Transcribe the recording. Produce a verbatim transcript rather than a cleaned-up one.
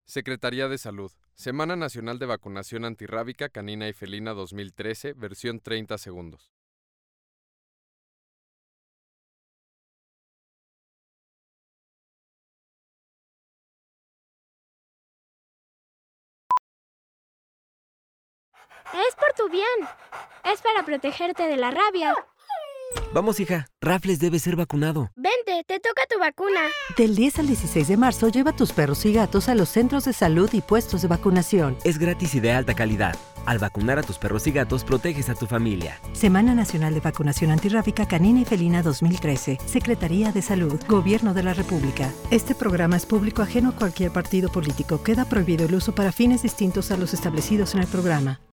Secretaría de Salud. Semana Nacional de Vacunación Antirrábica Canina y Felina dos mil trece, versión treinta segundos. Es por tu bien. Es para protegerte de la rabia. Vamos, hija. Raffles debe ser vacunado. Vente, te toca tu vacuna. Del diez al dieciséis de marzo, lleva tus perros y gatos a los centros de salud y puestos de vacunación. Es gratis y de alta calidad. Al vacunar a tus perros y gatos, proteges a tu familia. Semana Nacional de Vacunación Antirrábica Canina y Felina dos mil trece. Secretaría de Salud. Gobierno de la República. Este programa es público ajeno a cualquier partido político. Queda prohibido el uso para fines distintos a los establecidos en el programa.